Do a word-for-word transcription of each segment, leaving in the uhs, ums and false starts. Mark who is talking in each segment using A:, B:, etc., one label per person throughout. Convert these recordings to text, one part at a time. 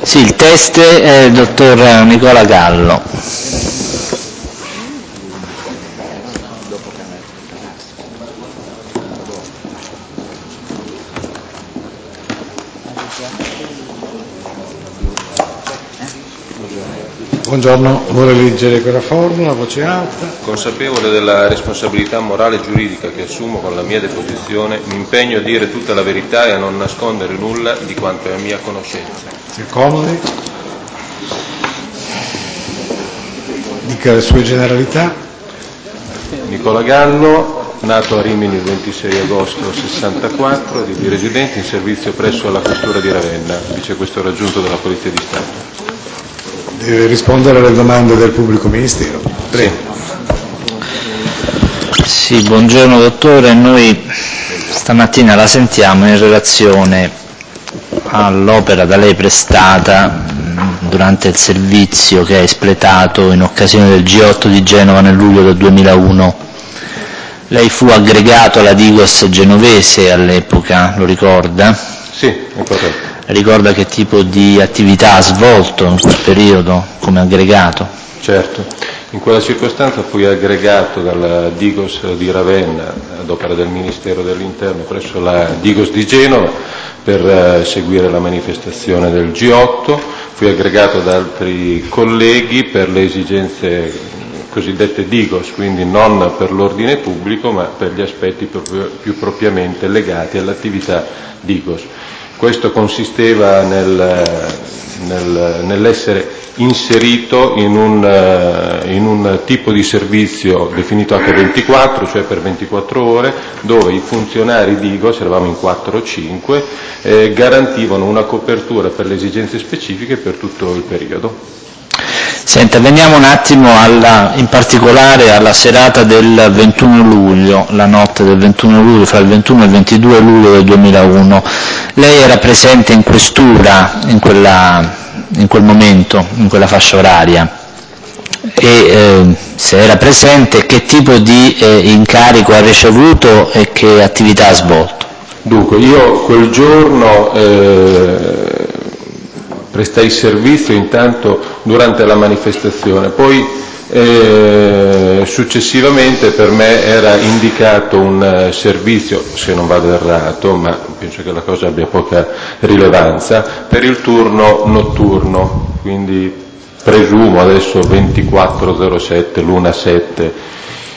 A: Sì, il test è il dottor Nicola Gallo.
B: Buongiorno, vuole leggere quella formula a voce alta?
C: Consapevole della responsabilità morale e giuridica che assumo con la mia deposizione, mi impegno a dire tutta la verità e a non nascondere nulla di quanto è a mia conoscenza.
B: Si accomodi. Dica le sue generalità.
C: Nicola Gallo, nato a Rimini il ventisei agosto sessantaquattro, di residente in servizio presso la questura di Ravenna, vicequestore aggiunto della Polizia di Stato.
B: Deve rispondere alle domande del pubblico ministero. Prego.
A: Sì, buongiorno dottore, noi stamattina la sentiamo in relazione all'opera da lei prestata durante il servizio che ha espletato in occasione del G otto di Genova nel luglio del duemilauno. Lei fu aggregato alla Digos genovese all'epoca, lo ricorda?
C: Sì, è corretto.
A: Ricorda che tipo di attività ha svolto in quel periodo come aggregato?
C: Certo, in quella circostanza fui aggregato dalla Digos di Ravenna ad opera del Ministero dell'Interno presso la Digos di Genova per eh, seguire la manifestazione del G otto, fui aggregato da altri colleghi per le esigenze cosiddette Digos, quindi non per l'ordine pubblico ma per gli aspetti proprio, più propriamente legati all'attività Digos. Questo consisteva nel, nel, nell'essere inserito in un, in un tipo di servizio definito acca ventiquattro, cioè per ventiquattro ore, dove i funzionari Digos, eravamo in quattro o cinque, eh, garantivano una copertura per le esigenze specifiche per tutto il periodo.
A: Senta, veniamo un attimo alla, in particolare alla serata del ventuno luglio, la notte del ventuno luglio, fra il ventuno e il ventidue luglio del duemilauno. Lei era presente in questura in, quella, in quel momento, in quella fascia oraria? E eh, se era presente, che tipo di eh, incarico ha ricevuto e che attività ha svolto?
C: Dunque, io quel giorno eh, prestai servizio intanto durante la manifestazione, poi eh, successivamente per me era indicato un eh, servizio, se non vado errato, ma penso che la cosa abbia poca rilevanza, per il turno notturno, quindi presumo adesso ventiquattro zero sette, l'una sette,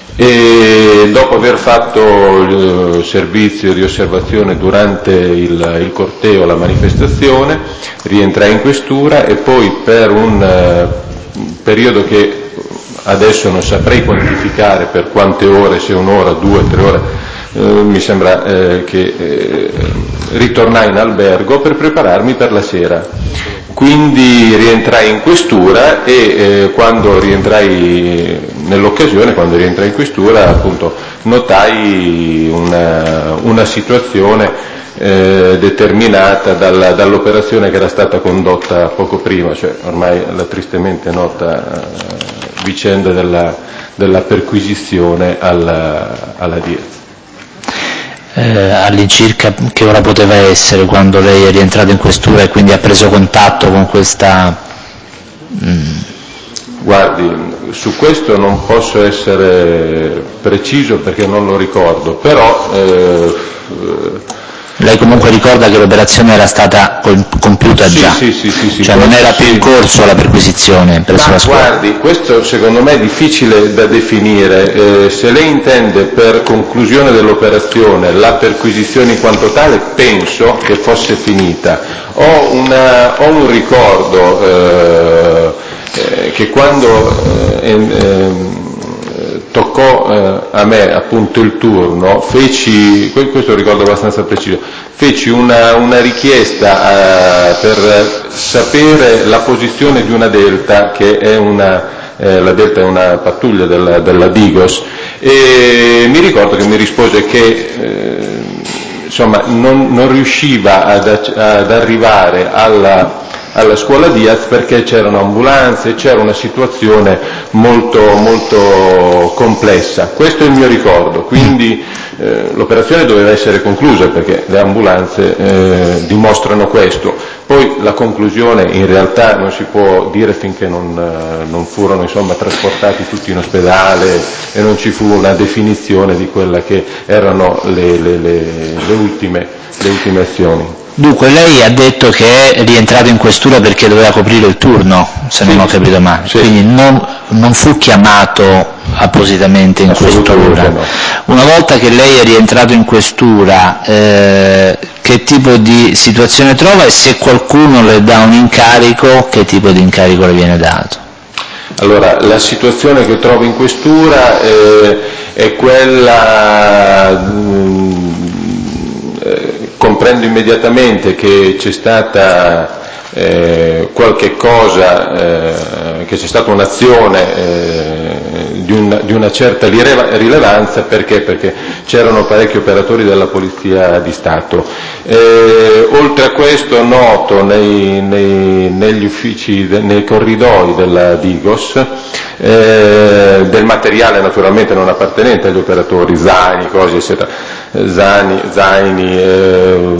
C: e dopo aver fatto il servizio di osservazione durante il, il corteo, la manifestazione, rientrai in questura e poi per un uh, periodo che adesso non saprei quantificare per quante ore, se un'ora, due, tre ore, eh, mi sembra eh, che eh, ritornai in albergo per prepararmi per la sera. Quindi rientrai in questura e eh, quando rientrai nell'occasione, quando rientrai in questura, appunto, notai una, una situazione eh, determinata dalla, dall'operazione che era stata condotta poco prima, cioè ormai la tristemente nota eh, vicenda della, della perquisizione alla, alla Diaz.
A: Eh, all'incirca che ora poteva essere quando lei è rientrato in questura e quindi ha preso contatto con questa... Mm.
C: Guardi, su questo non posso essere preciso perché non lo ricordo, però... Eh,
A: Lei comunque ricorda che l'operazione era stata compiuta
C: sì,
A: già?
C: Sì, sì, sì, sì.
A: Cioè non era più
C: sì.
A: in corso la perquisizione presso
C: Ma
A: la scuola?
C: guardi, questo secondo me è difficile da definire. Eh, se lei intende per conclusione dell'operazione la perquisizione in quanto tale, penso che fosse finita. Ho, una, ho un ricordo eh, eh, che quando eh, eh, toccò eh, a me appunto il turno, feci, questo ricordo abbastanza preciso, feci una, una richiesta eh, per sapere la posizione di una Delta, che è una, eh, la Delta è una pattuglia della, della Digos, e mi ricordo che mi rispose che eh, insomma non, non riusciva ad, ad arrivare alla alla scuola Diaz perché c'erano ambulanze, c'era una situazione molto, molto complessa. Questo è il mio ricordo, quindi eh, l'operazione doveva essere conclusa perché le ambulanze eh, dimostrano questo. Poi Poi la conclusione in realtà non si può dire finché non, eh, non furono insomma, trasportati tutti in ospedale e non ci fu una definizione di quella che erano le, le, le, le, ultime, le ultime azioni.
A: Dunque lei ha detto che è rientrato in questura perché doveva coprire il turno, se
C: sì,
A: non ho capito male,
C: sì.
A: Quindi non, non fu chiamato appositamente in questura.
C: No.
A: Una volta che lei è rientrato in questura, eh, che tipo di situazione trova e se qualcuno le dà un incarico, che tipo di incarico le viene dato?
C: Allora, la situazione che trovo in questura eh, è quella... Mh, comprendo immediatamente che c'è stata eh, qualche cosa, eh, che c'è stata un'azione eh, di, un, di una certa rilevanza, perché? Perché c'erano parecchi operatori della Polizia di Stato. Eh, oltre a questo noto nei, nei, negli uffici, nei corridoi della Digos, eh, del materiale naturalmente non appartenente agli operatori, zaini, cose eccetera, Zani, zaini, eh,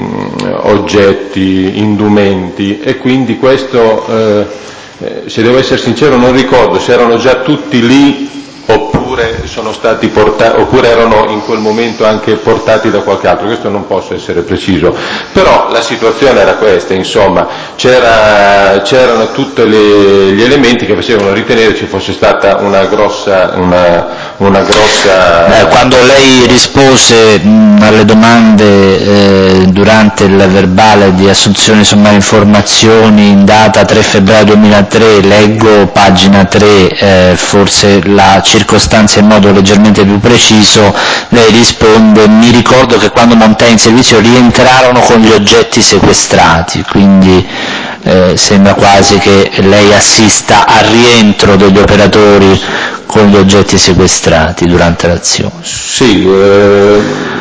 C: oggetti, indumenti, e quindi questo, eh, se devo essere sincero, non ricordo se erano già tutti lì oppure sono stati portati, oppure erano in quel momento anche portati da qualche altro, questo non posso essere preciso, però la situazione era questa, insomma, c'era, c'erano tutti gli elementi che facevano ritenere ci fosse stata una grossa, una, una grossa...
A: Eh, quando lei rispose mh, alle domande eh, durante il verbale di assunzione sommaria informazioni in data tre febbraio duemilatré, leggo pagina tre, eh, forse la circostanza in modo leggermente più preciso, lei risponde: mi ricordo che quando montai in servizio rientrarono con gli oggetti sequestrati, quindi eh, sembra quasi che lei assista al rientro degli operatori con gli oggetti sequestrati durante l'azione.
C: Sì, eh,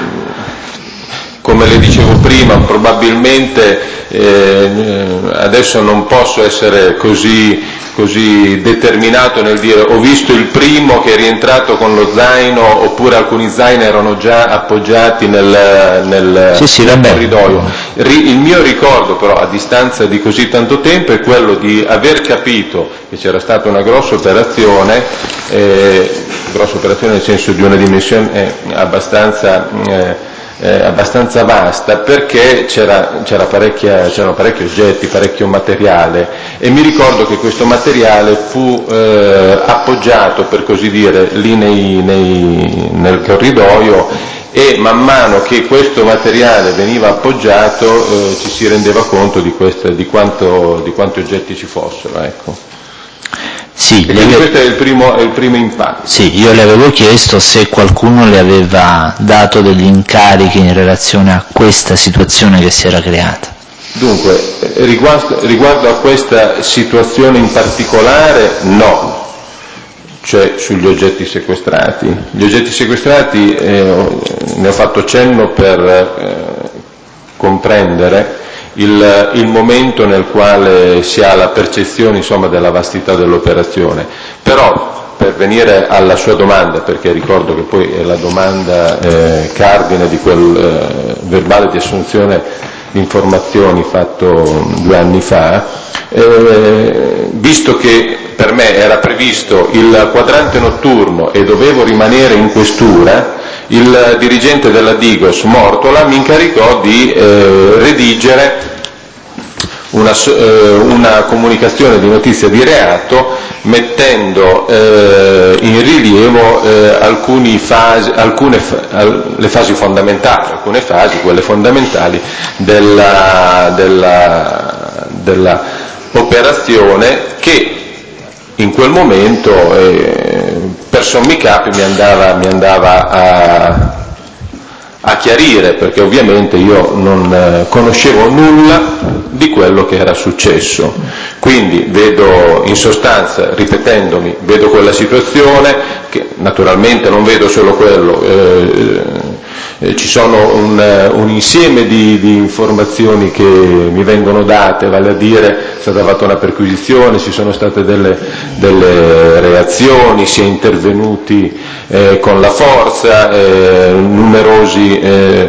C: come le dicevo prima, probabilmente eh, adesso non posso essere così, così determinato nel dire ho visto il primo che è rientrato con lo zaino, oppure alcuni zaini erano già appoggiati nel, nel,
A: sì, sì,
C: nel corridoio. Il mio ricordo però a distanza di così tanto tempo è quello di aver capito che c'era stata una grossa operazione, eh, grossa operazione nel senso di una dimensione eh, abbastanza eh, Eh, abbastanza vasta, perché c'era, c'era parecchia, c'erano parecchi oggetti, parecchio materiale, e mi ricordo che questo materiale fu eh, appoggiato, per così dire, lì nei, nei, nel corridoio, e man mano che questo materiale veniva appoggiato eh, ci si rendeva conto di, questa, di, quanto, di quanti oggetti ci fossero, ecco.
A: Sì,
C: e quindi questo è il primo, è il primo impatto.
A: Sì, io le avevo chiesto se qualcuno le aveva dato degli incarichi in relazione a questa situazione che si era creata.
C: Dunque, riguardo, riguardo a questa situazione in particolare, no, cioè sugli oggetti sequestrati. Gli oggetti sequestrati, eh, ne ho fatto cenno per eh, comprendere Il, il momento nel quale si ha la percezione, insomma, della vastità dell'operazione. Però, per venire alla sua domanda, perché ricordo che poi è la domanda eh, cardine di quel eh, verbale di assunzione di informazioni fatto due anni fa, eh, visto che per me era previsto il quadrante notturno e dovevo rimanere in questura, il dirigente della Digos, Mortola, mi incaricò di eh, redigere una, eh, una comunicazione di notizia di reato mettendo eh, in rilievo eh, alcuni fasi, alcune al, le fasi fondamentali, alcune fasi, quelle fondamentali della, della, della operazione, che in quel momento eh, per sommi capi mi andava, mi andava a, a chiarire, perché ovviamente io non eh, conoscevo nulla di quello che era successo. Quindi vedo, in sostanza, ripetendomi, vedo quella situazione, che naturalmente non vedo solo quello, eh, eh, ci sono un, un insieme di, di informazioni che mi vengono date, vale a dire è stata fatta una perquisizione, ci sono state delle, delle reazioni, si è intervenuti eh, con la forza, eh, numerosi eh,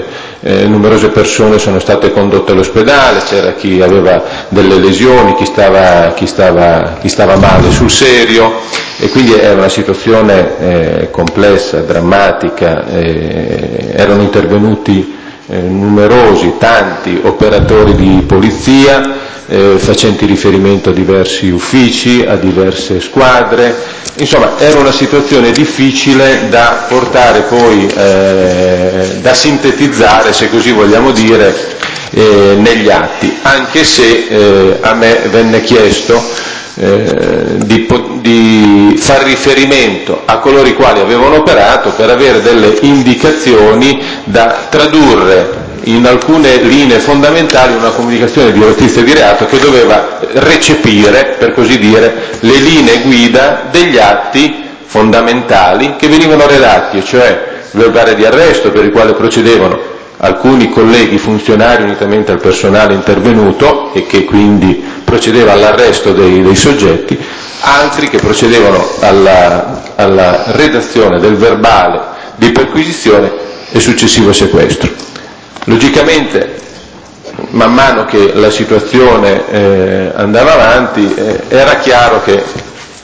C: eh, numerose persone sono state condotte all'ospedale, c'era chi aveva delle lesioni, chi stava, chi stava, chi stava male sul serio, e quindi era una situazione eh, complessa, drammatica, eh, erano intervenuti eh, numerosi, tanti operatori di polizia, eh, facenti riferimento a diversi uffici, a diverse squadre, insomma era una situazione difficile da portare poi, eh, da sintetizzare, se così vogliamo dire, eh, negli atti, anche se eh, a me venne chiesto Eh, di, di far riferimento a coloro i quali avevano operato per avere delle indicazioni da tradurre in alcune linee fondamentali una comunicazione di notizia di reato che doveva recepire, per così dire, le linee guida degli atti fondamentali che venivano redatti, cioè il verbale di arresto per il quale procedevano alcuni colleghi funzionari unitamente al personale intervenuto e che quindi procedeva all'arresto dei, dei soggetti, altri che procedevano alla, alla redazione del verbale di perquisizione e successivo sequestro. Logicamente, man mano che la situazione eh, andava avanti, eh, era chiaro che eh,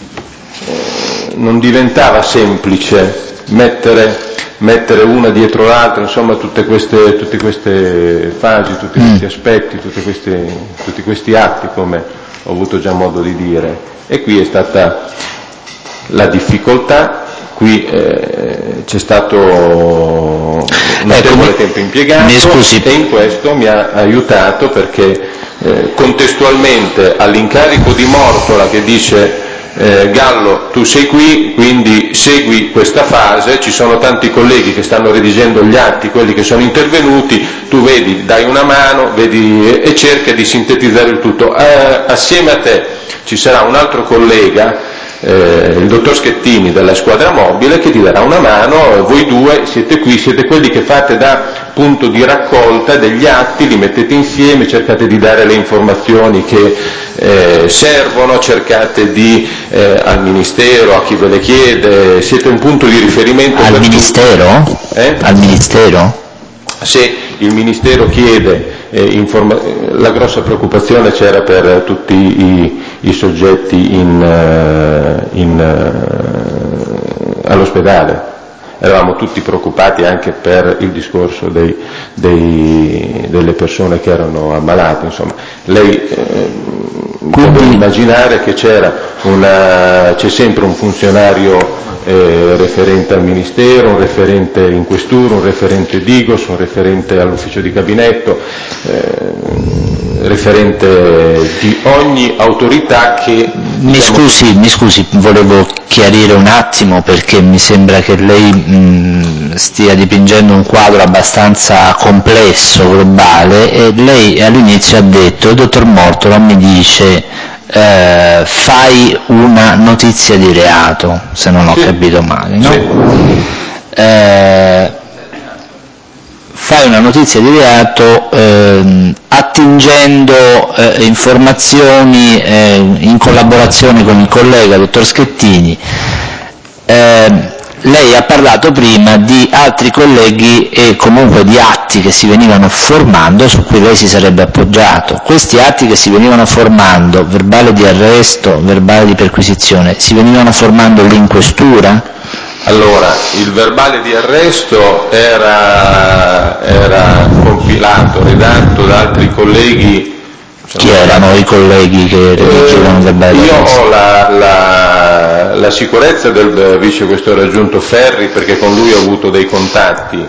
C: non diventava semplice mettere mettere una dietro l'altra, insomma, tutte queste, tutte queste fasi, tutti questi aspetti, tutte queste, tutti questi atti, come ho avuto già modo di dire. E qui è stata la difficoltà, qui eh, c'è stato un notevole tempo impiegato, e in questo mi ha aiutato perché eh, contestualmente all'incarico di Mortola che dice Eh, Gallo, tu sei qui, quindi segui questa fase, ci sono tanti colleghi che stanno redigendo gli atti, quelli che sono intervenuti, tu vedi, dai una mano, vedi, e, e cerca di sintetizzare il tutto. Eh, assieme a te ci sarà un altro collega, eh, il dottor Schettini della squadra mobile, che ti darà una mano, voi due siete qui, siete quelli che fate da punto di raccolta degli atti, li mettete insieme, cercate di dare le informazioni che eh, servono, cercate di eh, al Ministero, a chi ve le chiede, siete un punto di riferimento.
A: Al
C: per
A: Ministero?
C: Tu- eh?
A: Al Ministero?
C: Se il Ministero chiede, eh, informa- la grossa preoccupazione c'era per tutti i, i soggetti in, uh, in, uh, all'ospedale. Eravamo tutti preoccupati anche per il discorso dei, dei, delle persone che erano ammalate, insomma. Lei eh, può immaginare che c'era una, c'è sempre un funzionario eh, referente al Ministero, un referente in questura, un referente Digos, un referente all'ufficio di gabinetto, eh, referente di ogni autorità che...
A: Mi scusi, mi scusi, volevo chiarire un attimo perché mi sembra che lei mh, stia dipingendo un quadro abbastanza complesso, globale, e lei all'inizio ha detto, il dottor Mortola mi dice eh, fai una notizia di reato, se non ho
C: Sì.
A: capito male, no?
C: Sì.
A: Eh, fai una notizia di reato ehm, attingendo eh, informazioni eh, in collaborazione con il collega dottor Schettini. Eh, lei ha parlato prima di altri colleghi e comunque di atti che si venivano formando su cui lei si sarebbe appoggiato. Questi atti che si venivano formando, verbale di arresto, verbale di perquisizione, si venivano formando lì in questura?
C: Allora, il verbale di arresto era, era compilato, redatto da altri colleghi.
A: Chi erano i colleghi che redigevano il verbale di arresto?
C: Io ho la, la, la sicurezza del vicequestore aggiunto Ferri, perché con lui ho avuto dei contatti.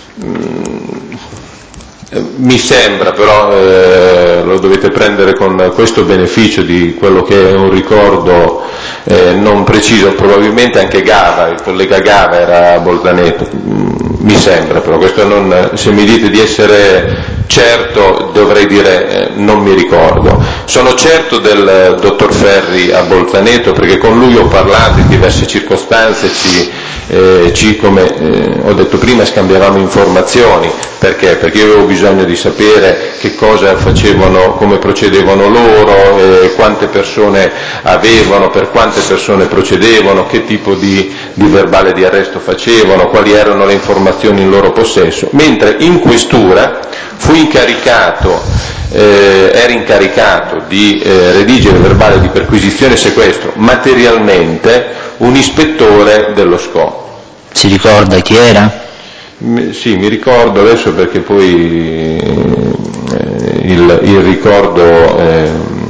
C: Mi sembra, però eh, lo dovete prendere con questo beneficio di quello che è un ricordo eh, non preciso, probabilmente anche Gava, il collega Gava era a Bolzaneto, mi sembra, però questo non, se mi dite di essere certo dovrei dire eh, non mi ricordo. Sono certo del dottor Ferri a Bolzaneto, perché con lui ho parlato in diverse circostanze, ci, eh, ci come eh, ho detto prima, scambiavamo informazioni. Perché? Perché io avevo bisogno di sapere che cosa facevano, come procedevano loro, eh, quante persone avevano, per quante persone procedevano, che tipo di, di verbale di arresto facevano, quali erano le informazioni in loro possesso. Mentre in questura fu incaricato, eh, era incaricato di eh, redigere verbale di perquisizione e sequestro materialmente un ispettore dello S C O.
A: Si ricorda chi era?
C: Mi, sì, mi ricordo adesso perché poi eh, il, il ricordo eh,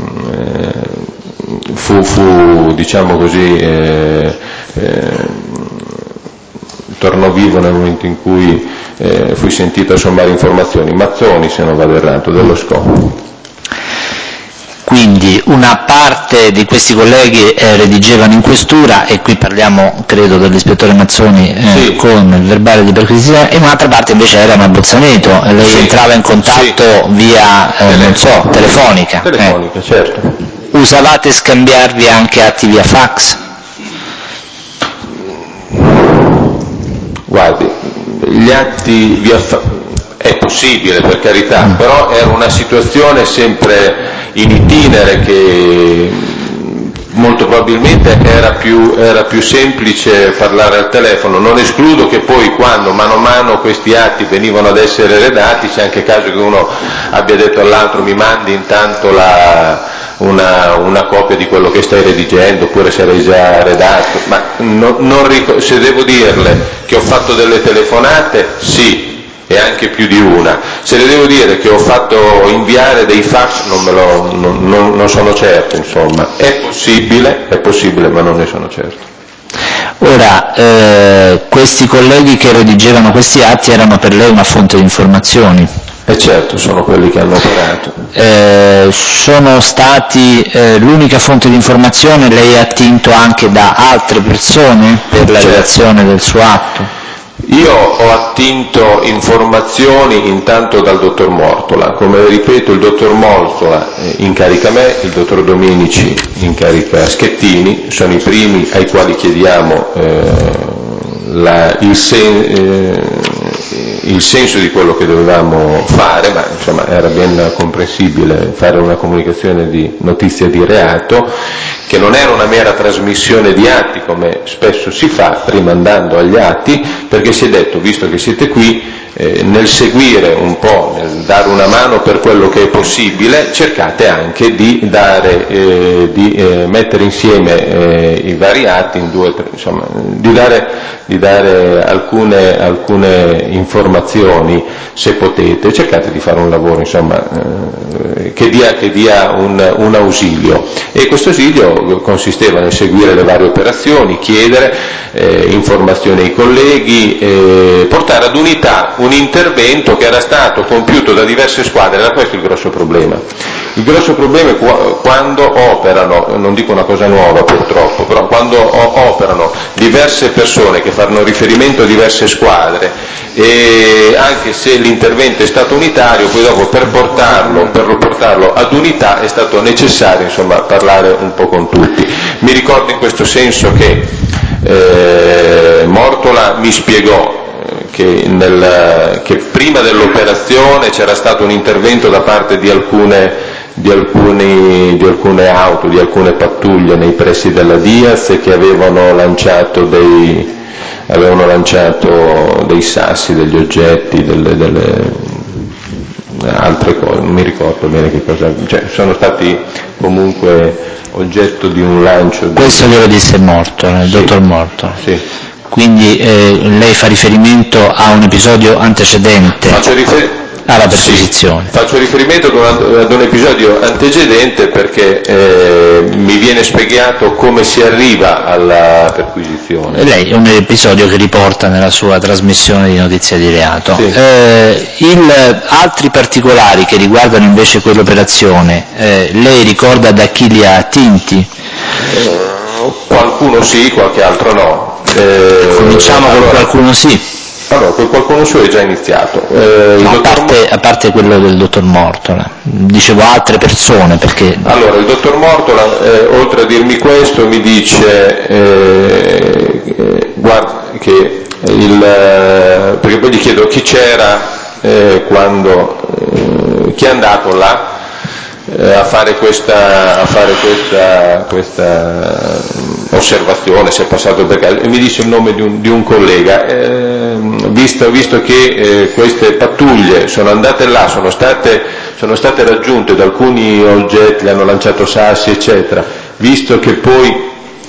C: fu, fu, diciamo così, eh, eh, tornò vivo nel momento in cui eh, fui sentito a sommare informazioni. Mazzoni, se non vado errato, dello S C O.
A: Quindi una parte di questi colleghi eh, redigevano in questura, e qui parliamo credo dell'ispettore Mazzoni eh,
C: sì.
A: con il verbale di perquisizione, e un'altra parte invece erano a Bolzaneto, e lei sì. entrava in contatto sì. via, eh, non so, telefonica.
C: Telefonica, eh. certo.
A: Usavate scambiarvi anche atti via fax?
C: Guardi, gli atti via fax è possibile, per carità, mm. però era una situazione sempre in itinere che molto probabilmente era più, era più semplice parlare al telefono. Non escludo che poi, quando mano a mano questi atti venivano ad essere redatti, c'è anche caso che uno abbia detto all'altro: mi mandi intanto la, una, una copia di quello che stai redigendo, oppure se l'hai già redatto. Ma non, non ric- se devo dirle che ho fatto delle telefonate, sì, e anche più di una. Se le devo dire che ho fatto inviare dei fax, non, me lo, non, non, non sono certo, insomma. È possibile, è possibile, ma non ne sono certo.
A: Ora, eh, questi colleghi che redigevano questi atti erano per lei una fonte di informazioni?
C: E certo, sono quelli che hanno operato.
A: Eh, sono stati eh, l'unica fonte di informazione? Lei è attinto anche da altre persone per la
C: certo. redazione
A: del suo atto?
C: Io ho attinto informazioni intanto dal dottor Mortola. Come ripeto, il dottor Mortola incarica me, il dottor Dominici incarica Schettini, sono i primi ai quali chiediamo eh, la, il, sen, eh, il senso di quello che dovevamo fare, ma insomma era ben comprensibile fare una comunicazione di notizia di reato, che non era una mera trasmissione di atti come spesso si fa, rimandando agli atti, perché si è detto, visto che siete qui, eh, nel seguire un po', nel dare una mano per quello che è possibile, cercate anche di dare, eh, di eh, mettere insieme eh, i vari atti in due, tre, insomma, di dare, di dare alcune, alcune informazioni, se potete, cercate di fare un lavoro, insomma, eh, che dia, che dia un, un ausilio. E questo ausilio consisteva nel seguire le varie operazioni, chiedere eh, informazioni ai colleghi, eh, portare ad unità un intervento che era stato compiuto da diverse squadre. Era questo il grosso problema. Il grosso problema è quando operano, non dico una cosa nuova purtroppo, però quando operano diverse persone che fanno riferimento a diverse squadre, e anche se l'intervento è stato unitario, poi dopo per portarlo, per portarlo ad unità è stato necessario, insomma, parlare un po' con tutti. Mi ricordo in questo senso che eh, Mortola mi spiegò Che, nel, che prima dell'operazione c'era stato un intervento da parte di alcune, di, alcuni, di alcune auto, di alcune pattuglie nei pressi della Diaz, che avevano lanciato dei, avevano lanciato dei sassi, degli oggetti, delle, delle altre cose, non mi ricordo bene che cosa, cioè sono stati comunque oggetto di un lancio.
A: Questo
C: di...
A: glielo disse Morto, il sì. dottor Morto.
C: Sì.
A: Quindi eh, lei fa riferimento a un episodio antecedente
C: Faccio rifer-
A: alla perquisizione?
C: Sì, faccio riferimento ad un episodio antecedente perché eh, mi viene spiegato come si arriva alla perquisizione.
A: E lei è un episodio che riporta nella sua trasmissione di notizia di reato.
C: Sì.
A: Eh, il, altri particolari che riguardano invece quell'operazione, eh, lei ricorda da chi li ha attinti?
C: Eh, qualcuno sì, qualche altro no. Eh,
A: Cominciamo
C: allora,
A: con qualcuno sì.
C: Allora, quel qualcuno suo è già iniziato. Eh,
A: no,
C: il
A: a, parte, a parte quello del dottor Mortola, dicevo altre persone perché...
C: Allora, il dottor Mortola, eh, oltre a dirmi questo, mi dice eh, eh, guarda, che il, eh, perché poi gli chiedo chi c'era eh, quando, eh, chi è andato là eh, a fare questa, a fare questa, questa osservazione, se è passato per caso, e mi dice il nome di un, di un collega. Eh, visto, visto che eh, queste pattuglie sono andate là, sono state, sono state raggiunte da alcuni oggetti, hanno lanciato sassi eccetera, visto che poi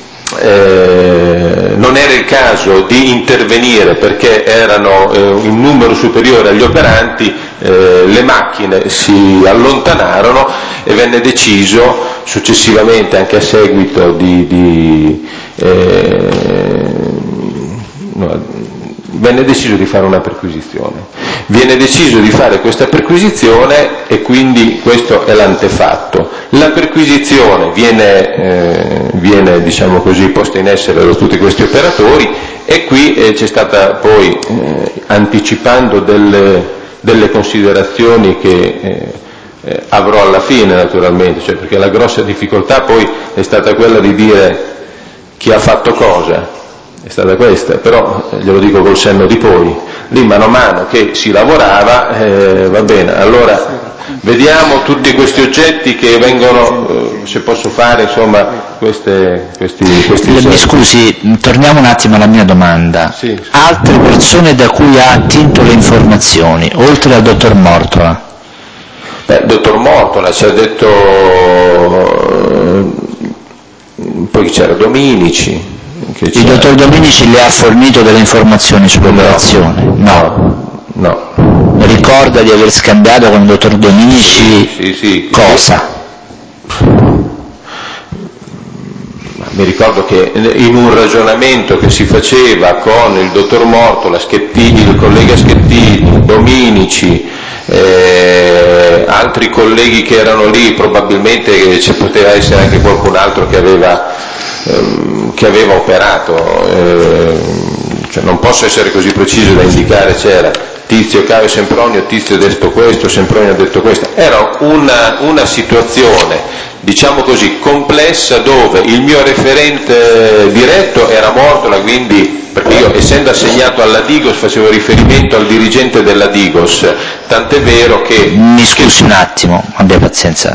C: eh, non era il caso di intervenire perché erano eh, in numero superiore agli operanti, eh, le macchine si allontanarono e venne deciso successivamente, anche a seguito di, di eh, no, venne deciso di fare una perquisizione. Viene deciso di fare questa perquisizione e quindi questo è l'antefatto. La perquisizione viene, eh, viene diciamo così, posta in essere da tutti questi operatori e qui eh, c'è stata poi, eh, anticipando delle, delle considerazioni che eh, eh, avrò alla fine naturalmente, cioè perché la grossa difficoltà poi è stata quella di dire chi ha fatto cosa. È stata questa, però eh, glielo dico col senno di poi, lì mano a mano che si lavorava, eh, va bene, allora vediamo tutti questi oggetti che vengono, eh, se posso fare insomma queste, questi, questi
A: Mi scusi, torniamo un attimo alla mia domanda.
C: Sì.
A: Altre persone da cui ha attinto le informazioni, oltre al dottor Mortola?
C: Beh, il dottor Mortola ci ha detto, eh, poi c'era Dominici.
A: Il dottor Dominici le ha fornito delle informazioni sull'operazione?
C: No. No. no.
A: Ricorda di aver scambiato con il dottor Dominici
C: sì, sì, sì.
A: cosa?
C: Mi ricordo che in un ragionamento che si faceva con il dottor Mortola, Schettini, il collega Schettini, Dominici, eh, altri colleghi che erano lì, probabilmente ci poteva essere anche qualcun altro che aveva, ehm, che aveva operato, eh, cioè non posso essere così preciso da indicare, c'era Tizio, Caio, Sempronio, Tizio ha detto questo, Sempronio ha detto questo, era una, una situazione diciamo così complessa dove il mio referente diretto era Mortola, quindi perché io essendo assegnato alla Digos facevo riferimento al dirigente della Digos, tant'è vero che...
A: Mi scusi un attimo, abbia pazienza,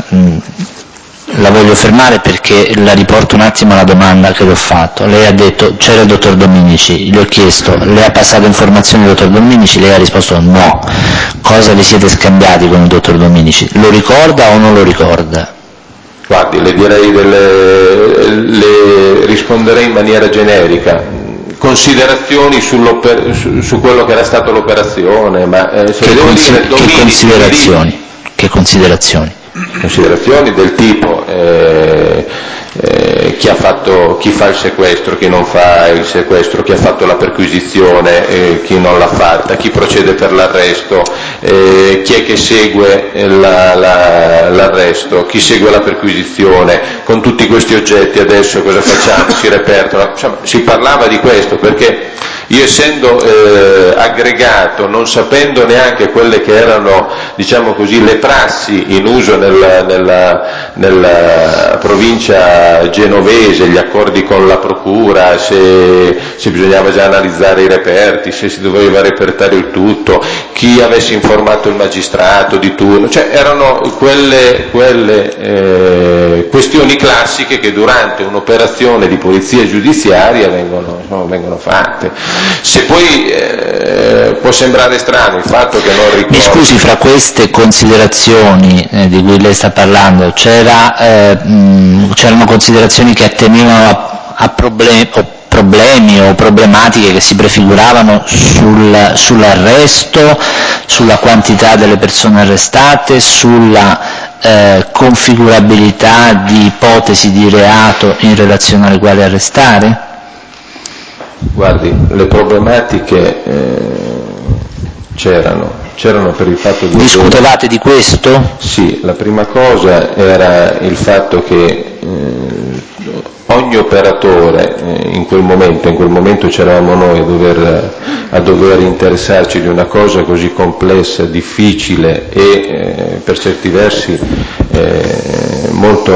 A: la voglio fermare perché la riporto un attimo alla domanda che le ho fatto. Lei ha detto c'era il dottor Dominici, le ho chiesto le ha passato informazioni al dottor Dominici, lei ha risposto no. Cosa vi siete scambiati con il dottor Dominici? Lo ricorda o non lo ricorda?
C: Guardi, le direi delle, le risponderei in maniera generica, considerazioni su, su quello che era stata l'operazione, ma eh, se
A: che,
C: devo
A: consi-
C: dire,
A: che considerazioni? Che considerazioni?
C: Considerazioni del tipo eh, eh, chi, ha fatto, chi fa il sequestro, chi non fa il sequestro, chi ha fatto la perquisizione, eh, chi non l'ha fatta, chi procede per l'arresto, eh, chi è che segue la, la, l'arresto, chi segue la perquisizione, con tutti questi oggetti adesso cosa facciamo, si repertono, insomma, si parlava di questo perché io essendo eh, aggregato, non sapendo neanche quelle che erano, diciamo così, le prassi in uso nella, nella, nella provincia genovese, gli accordi con la procura, se, se bisognava già analizzare i reperti, se si doveva repertare il tutto, chi avesse informato il magistrato di turno, cioè erano quelle, quelle eh, questioni classiche che durante un'operazione di polizia giudiziaria vengono, insomma, vengono fatte. Se poi eh, può sembrare strano il fatto che non ricordo...
A: Mi scusi, fra queste considerazioni eh, di cui lei sta parlando, c'era, eh, mh, c'erano considerazioni che attenevano a, a problem- o problemi o problematiche che si prefiguravano sul, sull'arresto, sulla quantità delle persone arrestate, sulla eh, configurabilità di ipotesi di reato in relazione alle quali arrestare?
C: Guardi, le problematiche eh, c'erano, c'erano per il fatto di...
A: Discutevate di questo?
C: Sì, la prima cosa era il fatto che eh, ogni operatore eh, in quel momento, in quel momento c'eravamo noi a dover, a dover interessarci di una cosa così complessa, difficile e eh, per certi versi eh, molto,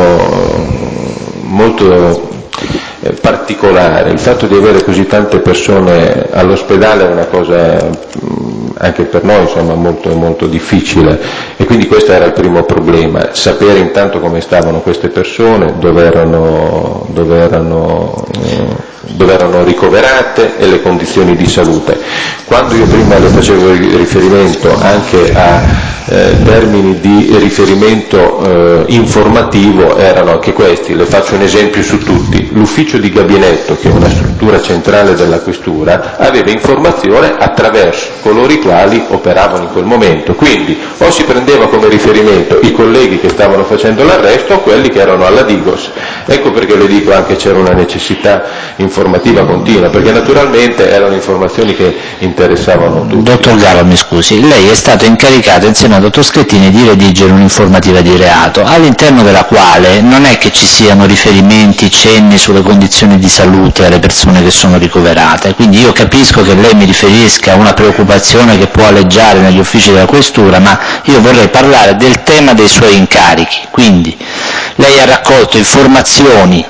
C: molto eh, particolare. Il fatto di avere così tante persone all'ospedale è una cosa mh, anche per noi insomma molto, molto difficile, e quindi questo era il primo problema, sapere intanto come stavano queste persone, dove erano, dove erano, eh, dove erano ricoverate e le condizioni di salute. Quando io prima le facevo riferimento anche a eh, termini di riferimento eh, informativo, erano anche questi, le faccio un esempio su tutti. L'ufficio di gabinetto, che è una struttura centrale della questura, aveva informazione attraverso coloro i quali operavano in quel momento, quindi o si prendeva come riferimento i colleghi che stavano facendo l'arresto o quelli che erano alla Digos. Ecco perché le dico anche c'era una necessità informativa continua, perché naturalmente erano informazioni che interessavano tutti.
A: Dottor Gallo, mi scusi, lei è stato incaricato insieme a dottor Schettini di redigere un'informativa di reato, all'interno della quale non è che ci siano riferimenti, cenni sulle condizioni di salute alle persone che sono ricoverate, quindi io capisco che lei mi riferisca a una preoccupazione che può aleggiare negli uffici della questura, ma io vorrei parlare del tema dei suoi incarichi. Quindi lei ha raccolto informazioni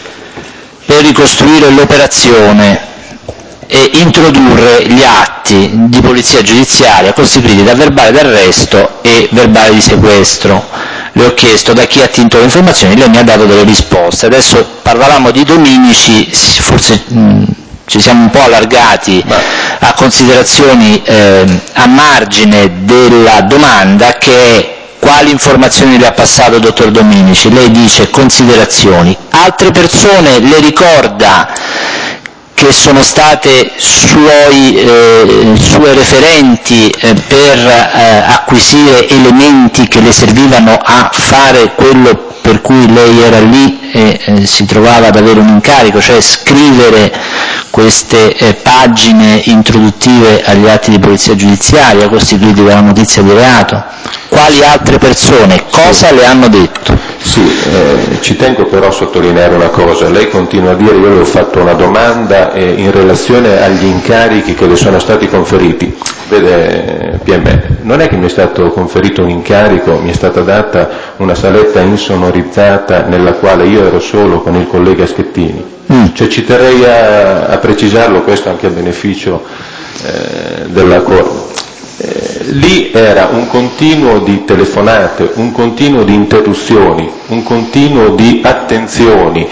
A: per ricostruire l'operazione e introdurre gli atti di polizia giudiziaria costituiti da verbale d'arresto e verbale di sequestro. Le ho chiesto da chi ha attinto le informazioni, lei mi ha dato delle risposte. Adesso parlavamo di Dominici, forse mh, ci siamo un po' allargati a considerazioni eh, a margine della domanda, che è: quali informazioni le ha passato il dottor Dominici? Lei dice considerazioni. Altre persone le ricorda che sono state suoi, eh, sue referenti eh, per eh, acquisire elementi che le servivano a fare quello per cui lei era lì e eh, si trovava ad avere un incarico, cioè scrivere queste eh, pagine introduttive agli atti di polizia giudiziaria costituiti dalla notizia di reato? Quali altre persone, cosa le hanno detto?
C: Sì, eh, ci tengo però a sottolineare una cosa. Lei continua a dire, io le ho fatto una domanda eh, in relazione agli incarichi che le sono stati conferiti. Vede, P M, non è che mi è stato conferito un incarico, mi è stata data una saletta insonorizzata nella quale io ero solo con il collega Schettini. Mm. Cioè ci terrei a, a precisarlo, questo anche a beneficio eh, della Corte. Eh, lì era un continuo di telefonate, un continuo di interruzioni, un continuo di attenzioni,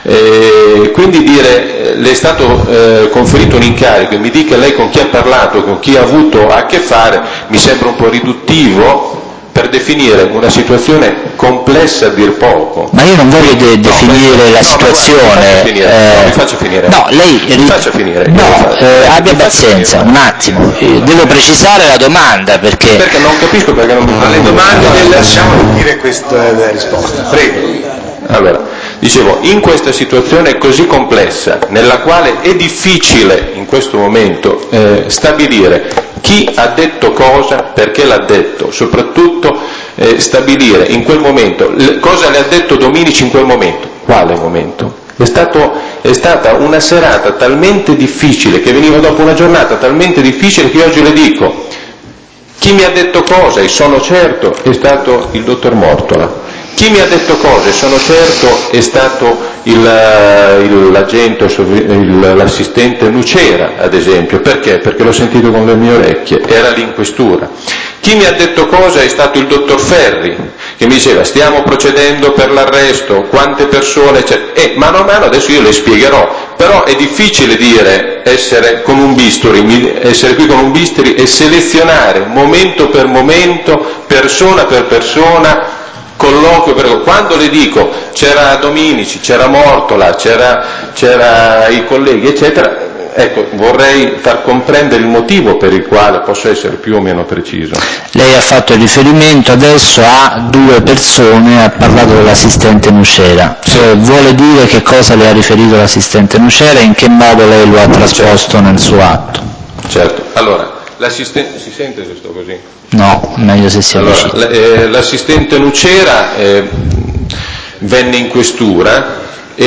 C: eh, quindi dire eh, le è stato eh, conferito un incarico e mi dica lei con chi ha parlato, con chi ha avuto a che fare, mi sembra un po' riduttivo per definire una situazione complessa a dir poco.
A: Ma io non voglio de- definire no, la no, situazione.
C: Mi eh, faccia finire.
A: No, lei
C: mi faccia finire.
A: No, eh, abbia pazienza, un attimo. Eh, devo precisare la domanda perché.
C: Perché non capisco perché non mi fa le domande.
B: Del... Lasciamo finire questa risposta. Prego.
C: Allora, dicevo, in questa situazione così complessa, nella quale è difficile in questo momento eh, stabilire chi ha detto cosa, perché l'ha detto, soprattutto eh, stabilire in quel momento le, cosa le ha detto Dominici in quel momento, quale momento? È, stato, è stata una serata talmente difficile, che veniva dopo una giornata talmente difficile, che io oggi le dico, chi mi ha detto cosa, e sono certo, è stato il dottor Mortola. Chi mi ha detto cose, sono certo, è stato il, il, l'agente, il, l'assistente Nucera, ad esempio. Perché? Perché l'ho sentito con le mie orecchie, era lì in questura. Chi mi ha detto cose è stato il dottor Ferri, che mi diceva stiamo procedendo per l'arresto, quante persone c'è. E mano a mano adesso io le spiegherò, però è difficile dire essere con un bisturi, essere qui con un bisturi e selezionare momento per momento, persona per persona, colloquio, perché quando le dico c'era Dominici, c'era Mortola, c'era, c'era i colleghi, eccetera, ecco, vorrei far comprendere il motivo per il quale posso essere più o meno preciso.
A: Lei ha fatto riferimento adesso a due persone, ha parlato dell'assistente Nucera. Sì. Eh, vuole dire che cosa le ha riferito l'assistente Nucera e in che modo lei lo ha trasposto certo. nel suo atto?
C: Certo, allora, l'assistente, si sente se sto così?
A: No, meglio se si
C: allora,
A: avvicina.
C: Eh, l'assistente Nucera, eh, venne in questura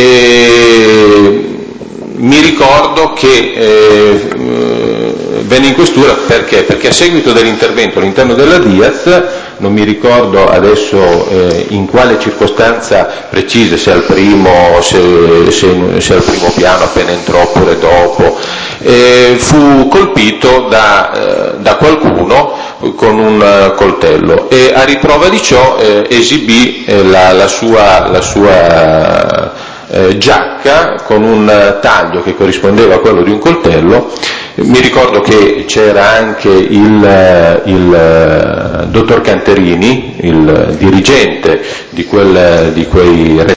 C: e mi ricordo che eh, venne in questura perché? Perché a seguito dell'intervento all'interno della Diaz, non mi ricordo adesso eh, in quale circostanza precisa, se al primo, se, se, se al primo piano appena entrò oppure dopo, eh, fu colpito da, eh, da qualcuno con un uh, coltello e a riprova di ciò eh, esibì eh, la, la sua, la sua eh, giacca con un uh, taglio che corrispondeva a quello di un coltello. Mi ricordo che c'era anche il, il uh, dottor Canterini, il dirigente di, quel, di quei